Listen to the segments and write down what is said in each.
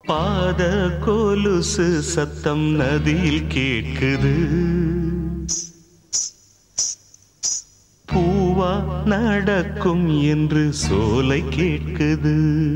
பாத கொலுசு சத்தம் நதியில் கேட்குது. பூவா நடக்கும் என்று சோலை கேட்குது.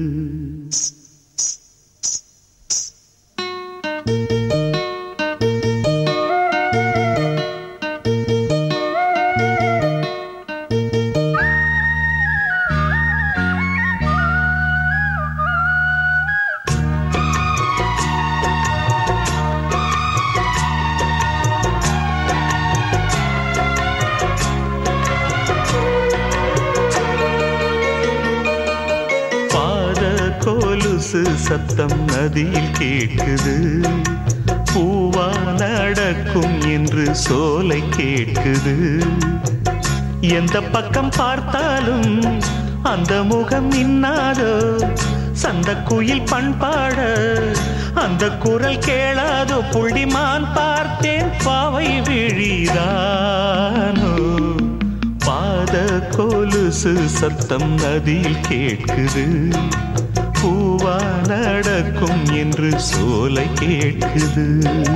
கொலுசு சத்தம் நதியில் கேட்குது. பூவா நடக்கும் என்று சோலை கேட்குது. எந்த பக்கம் பார்த்தாலும் அந்த முகம் இன்னாதோ, சந்த குயில் பண்பாட அந்த குரல் கேளாதோ, புள்ளிமான் பார்த்தேன் பாவை விழிதானோ. பாத கொலுசு சத்தம் நதியில் கேட்குது. பூவா நடக்கும் என்று சோலை கேட்குது.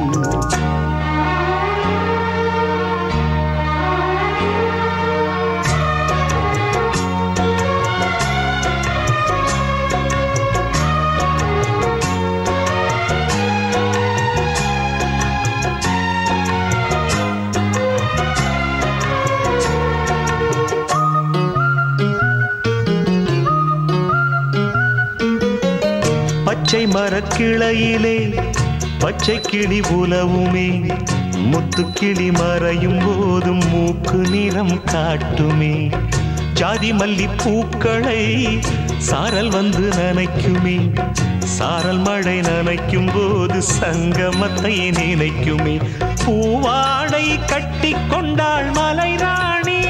பச்சை மரக்கிளையிலே பச்சை கிளி உலவுமே, முத்துக்கிளி மறையும் போதும் மூக்கு நிறம் காட்டுமே. ஜாதி மல்லி பூக்களை சாரல் வந்து நனைக்குமே, சாரல் மழை நனைக்கும் போது சங்கமத்தை நினைக்குமே. பூவாடை கட்டி கொண்டாள் மலை ராணி,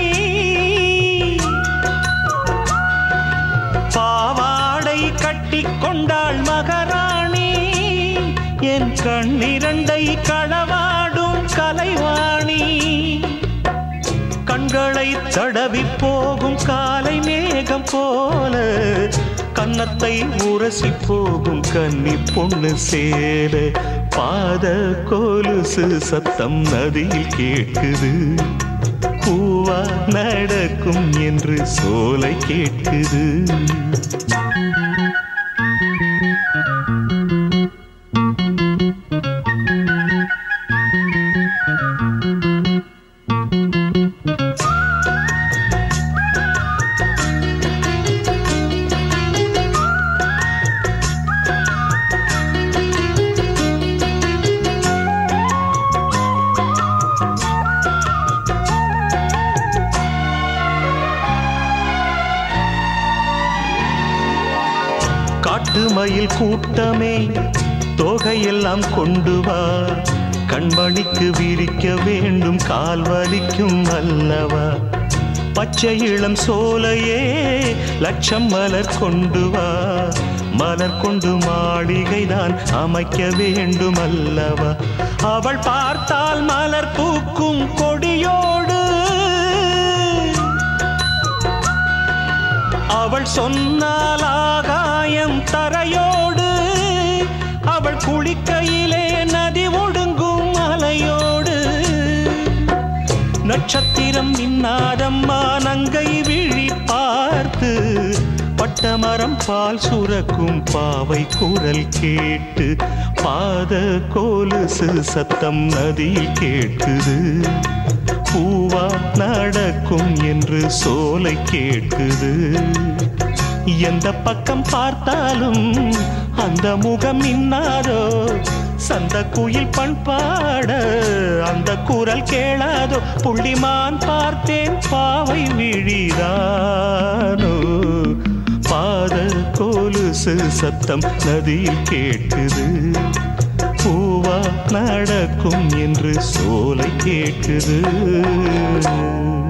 பாவாடை கட்டி கொண்டாள் மகாராணி. என் கண்ணிரண்டை களவாடும் கலைவாணி, கண்களை தடவி போகும் காலை மேகம் போல, கன்னத்தை உரசி போகும் கன்னி பொண்ணு சேர. பாத கொலுசு சத்தம் நதியில் கேட்குது. பூவா நடக்கும் என்று சோலை கேட்குது. காட்டு மயில் கூட்டமே தோகையெல்லாம் கொண்டு வா, கண்மணிக்கு விரிக்க வேண்டும் கால் வலிக்கும் அல்லவா. பச்சை இளம் சோலையே லட்சம் மலர் கொண்டு வா, மலர் கொண்டு மாளிகைதான் அமைக்க வேண்டும் அல்லவா. அவள் பார்த்தால் மலர் பூக்கும் கொடியோடு, அவள் சொன்னால் ஆகாயம் தரையோடு, அவள் குளிக்கையிலே நதி ஒடுங்கும் அலையோடு. நட்சத்திரம் இன்னாதம்மா நங்கை விழி பார்த்து, பட்டமரம் பால் சுரக்கும் பாவை குரல் கேட்டு. பாத கொலுசு சத்தம் நதியில் கேட்குது. பூவா நடக்கும் என்று சோலை கேட்குது. எந்த பக்கம் பார்த்தாலும் அந்த முகம் இன்னாதோ, சந்த குயில் பண்பாட அந்த குரல் கேளாதோ, புள்ளிமான் பார்த்தேன் பாவை விழிதானோ. பாத கொலுசு சத்தம் நதியில் கேட்குது. பூவா நடக்கும் என்று சோலை கேட்குது.